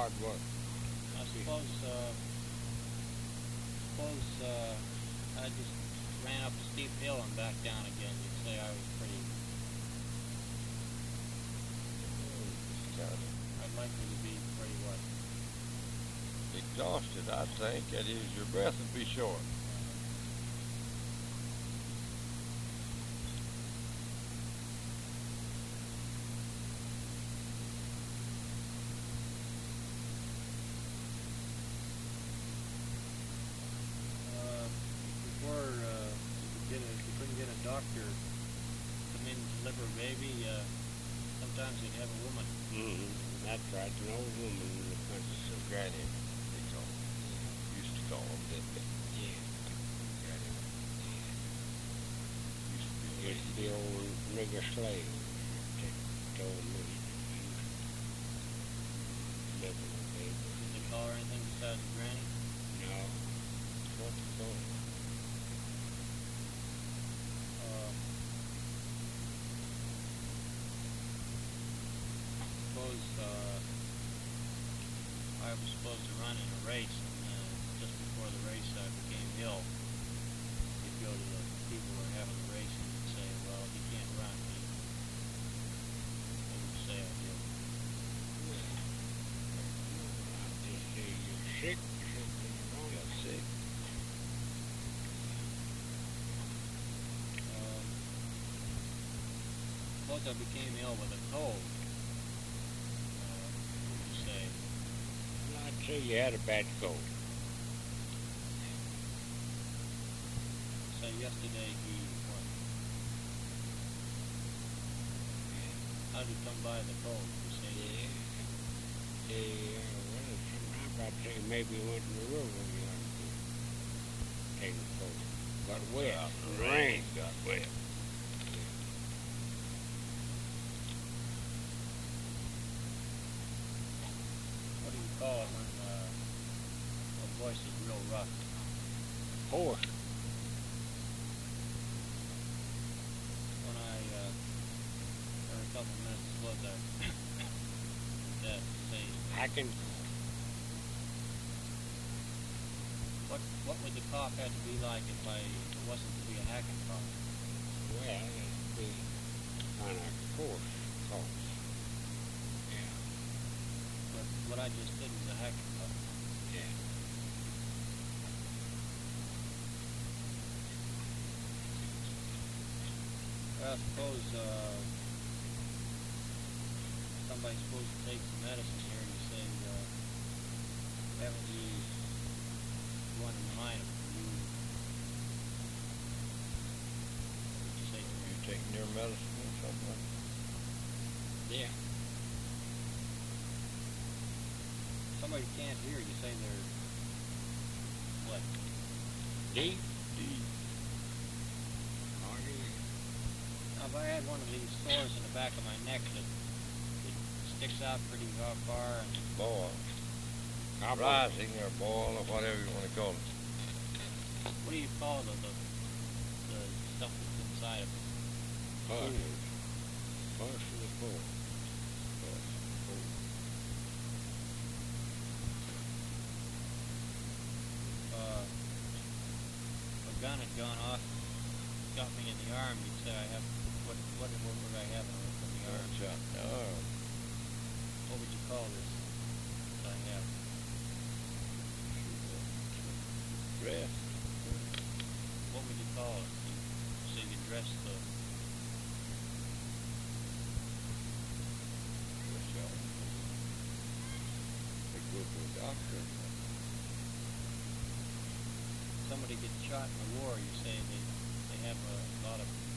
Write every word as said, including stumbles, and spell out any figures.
hard work. I suppose, uh, suppose uh, I just ran up a steep hill and back down again. You'd say I was pretty, I'd likely to be pretty what? Exhausted, I think. That is, your breath would be short. Uh, before uh, you could get a, if you couldn't get a doctor to come in and deliver a baby, uh, sometimes you'd have a woman. Mm-hmm. That's right, an old woman in the country. So granny, they call them. Used to call them, didn't they? Yeah. Granny. Used to be a Used to lady. be old nigger slave. They told me he was living a baby. Did they call her anything besides granny? No. That's what they told me. Uh, suppose uh, I was supposed to run in a race, and uh, just before the race I became ill. You'd go to the people who were having the race and you'd say, well, he can't run. He, they would say I did. I'll just say you're sick or something wrong. Got sick. Um, suppose I became ill with a cold. Uh, what would you say? Well, I'd say you had a bad cold. Say yesterday he what? How did he come by the cold? You say Yeah. They, uh, well, sometimes I'd say maybe you went in the river the other day. Taking cold. Got wet. Out in the Rain. rain. Got wet. what do you call it when uh, a voice is real rough? Horse. When I uh, every couple of minutes slow that that say I can. what what would the cough have to be like if I if it wasn't to be a hacking cough? Well, it'd be kind of coarse cough. Yeah. But what I just did was a hacking cough. Yeah. Well, I suppose uh, somebody's supposed to take some medicine here. You say, uh, haven't you one in mind for you? What would you say? You taking your medicine or something? Yeah. Somebody can't hear. You say they're what? D. D. Hardly. Now, if I had one of these sores in the back of my neck that it sticks out pretty far, far and Boil. Copper. Rising or boil or whatever you want to call it. what do you call the the, the stuff that's inside of it? Pus. Pus in the pore. Uh, if a gun had gone off, got me in the arm, you'd say I have what what what would I have in the in the arm? Shot in the arm. What would you call this that I have? Dress. What would you call it? You, so you could dress the Dress shot. They go to a doctor. somebody gets shot in the war. You say they they have a lot of